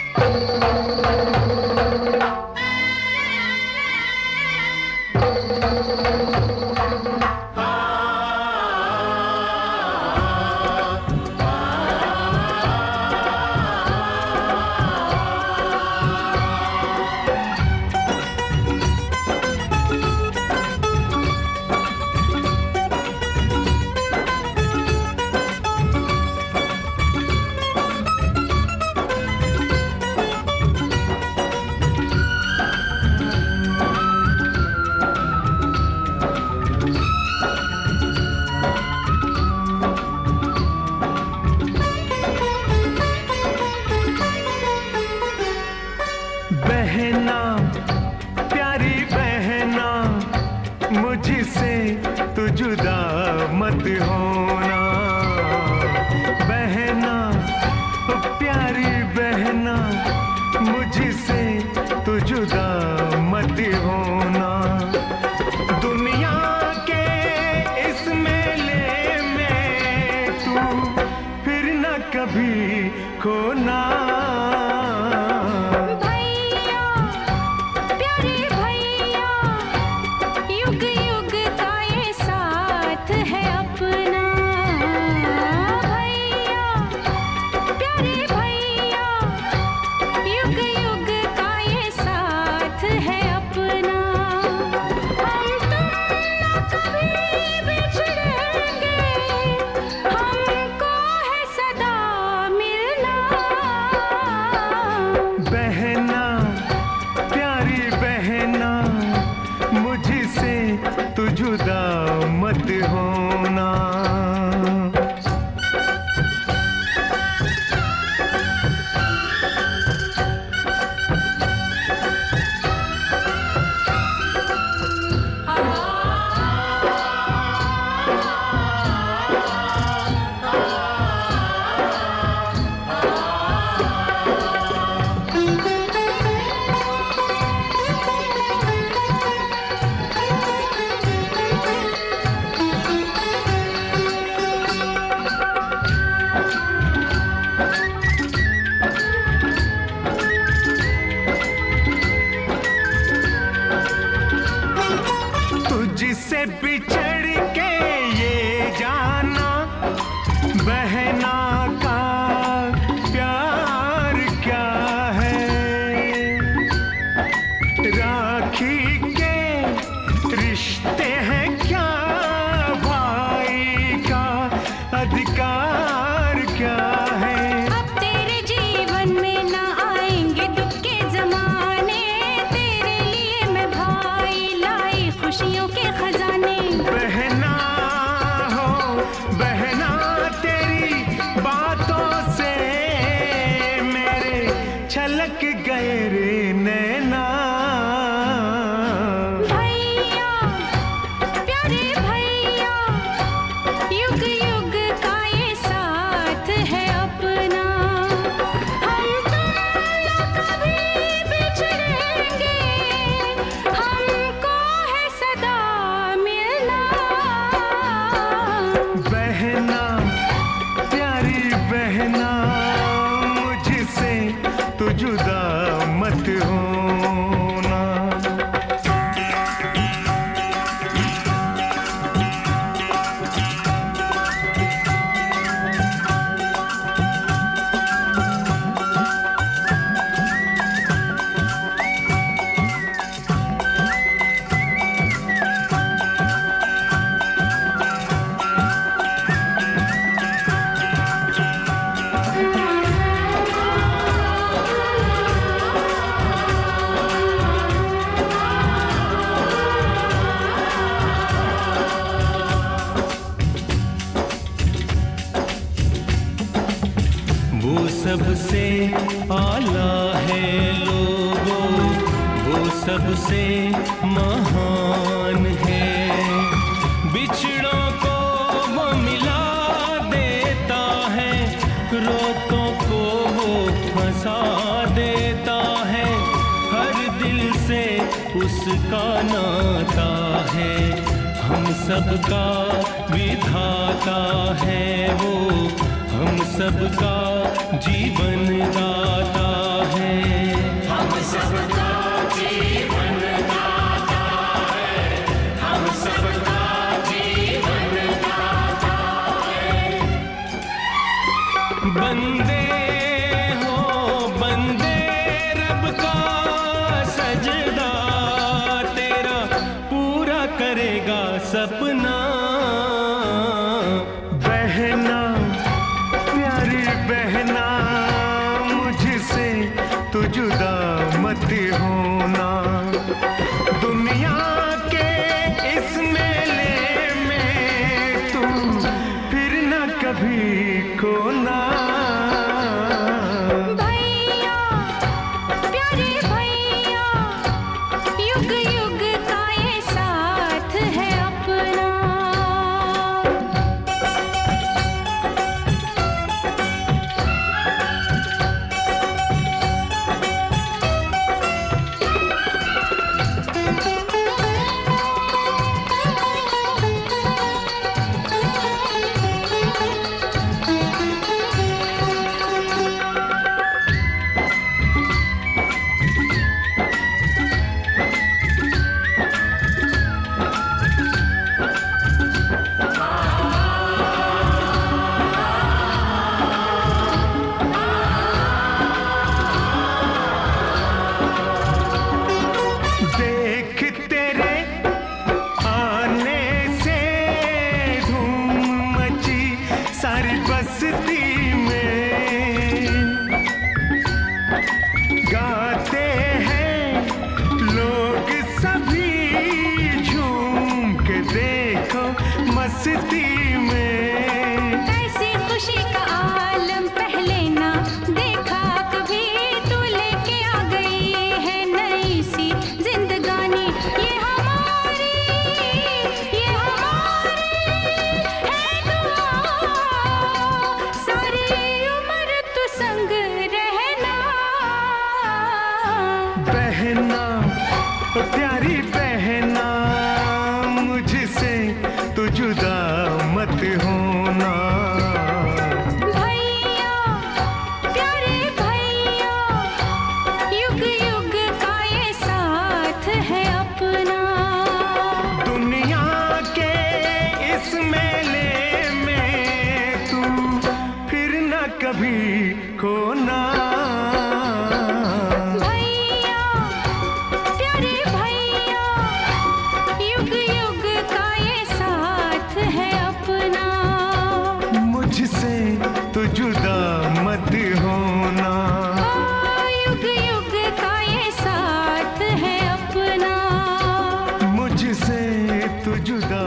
बहना प्यारी बहना, मुझसे तू जुदा मत होना। बहना प्यारी बहना, मुझसे तू जुदा मत होना। दुनिया के इस मेले में तू फिर न कभी खोना। बहना प्यारी बहना, मुझसे तू जुदा मत होना। तुझसे बिछड़ के ये जाना, बहना का प्यार क्या है। राखी के रिश्ते हैं क्या, भाई का अधिकार क्या है। अब तेरे जीवन में ना आएंगे दुख के जमाने, तेरे लिए मैं भाई लाई खुशियों के खजाने। बहना हो बहना, तेरी बातों से मेरे छलक गए रे नैना। भैया प्यारे भैया, युग युग का ये साथ है अपना। हम तुम कभी बिछड़ेंगे, हमको है सदा मिलना। बहना प्यारी बहना, मुझसे तू जुदा मत होना। वो सबसे आला है लोगों, वो सबसे महान है। बिछड़ों को वो मिला देता है, रोतों को वो हंसा देता है। हर दिल से उसका नाता है, हम सबका विधाता है वो, हम सबका जीवन दाता है। बंदे हो बंदे रब का सजदा तेरा पूरा करेगा सपना। बहना प्यारी बहना मुझसे तू जुदा मत होना, दुनिया के इस मेले में तू फिर न कभी खोना। भैया प्यारे भैया युग युग का ये साथ है अपना। देख तेरे आने से धूम मची सारी बस्ती में, गाते हैं लोग सभी झूम के देखो मस्ती में। ऐसी खुशी का आलम पहले ना देखा कभी, तू लेके आ गई है नई सी जिंदगानी। ये हमारी है दुआ, सारी उम्र तू संग रहना। बहना ओ प्यारी बहना मुझसे तू जुदा मत होना। भैया प्यारे भैया युग युग का ये साथ है अपना। दुनिया के इस मेले में तू फिर न कभी खोना। भैया प्यारे भैया युग युग का ये साथ है अपना। मुझसे तू जुदा मत होना। युग युग का ये साथ है अपना। मुझसे तू जुदा